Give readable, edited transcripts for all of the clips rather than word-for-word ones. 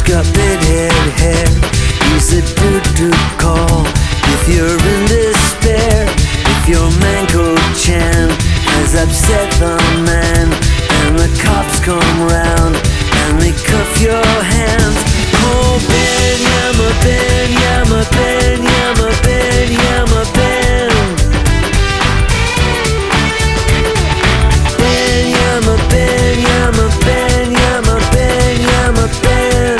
got redhead hair. He's a dude to call if you're in despair. If your Manco Chan has upset the man, and the cops come round and they cuff your hands. Oh Ben, Yama Ben, Yama Ben, Yama Ben, Yama Ben. Ben, Yama Ben, Yama Ben, Yama Ben, Yama Ben.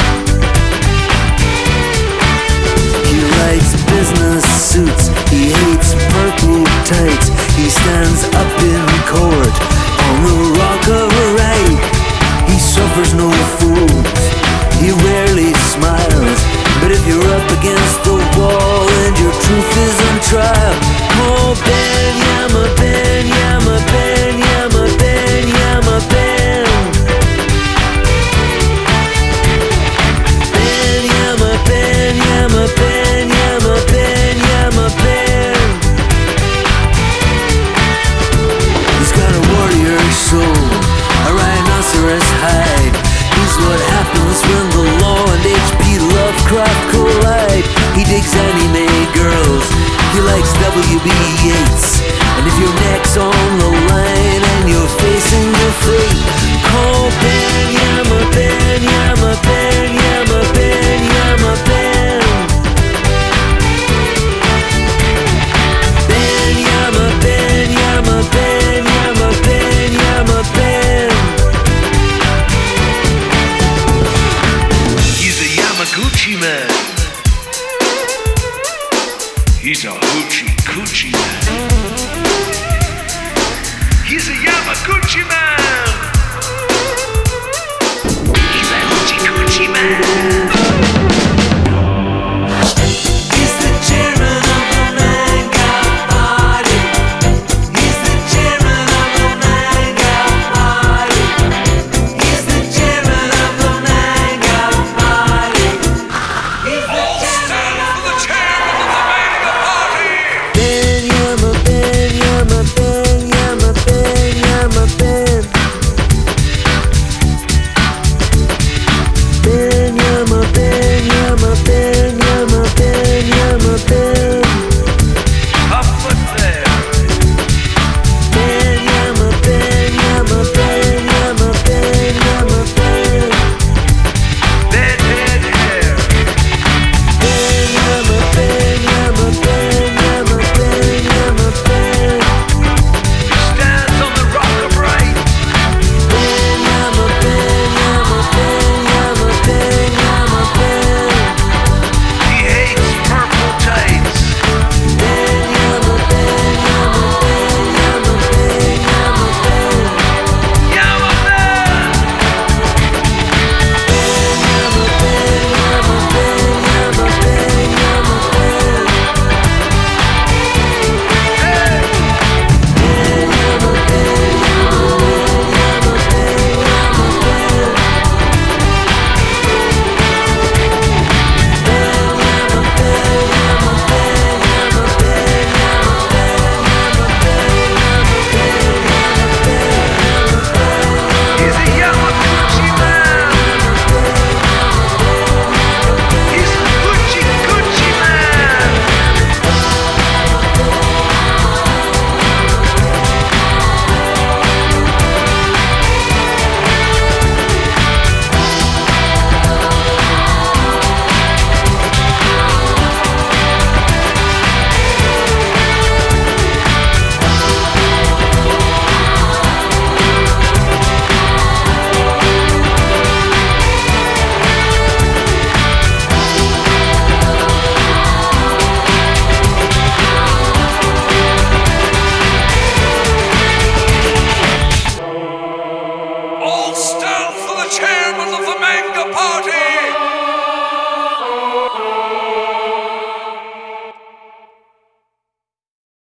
He likes business suits, he hates purple tights. He stands up in court on the rock of right. He suffers no fools, he rarely smiles. But if you're up against the wall and your truth is on trial, oh Ben, Yama Ben, Yama Ben, Yama Ben, Yama Ben. Ben, Yama Ben, Yama Ben, Yama Ben, Yama Ben. He's got a warrior soul, a rhinoceros hide. He's what happens when the law and H.P. Lovecraft collide. He digs anime girls, he likes W.B. Yeats. And if your neck's on the line and you're facing your fate, call Ben, Yama Ben, Yama Ben, Yama Ben, Yama Ben. Ben, Yama Ben, Yama Ben, Yama Ben, Yama Ben. He's a Yamaguchi man. He's a hoochie coochie man. He's a Yamaguchi man.